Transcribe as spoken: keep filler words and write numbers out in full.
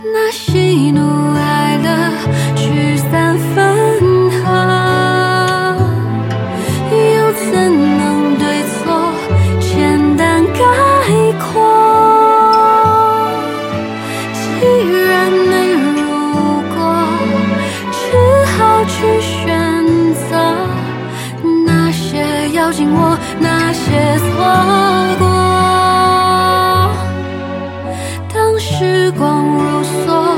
那喜怒哀乐聚散分合，又怎能对错简单概括？既然没如果，只好去选择那些咬紧我，那些错过。当时光如梭，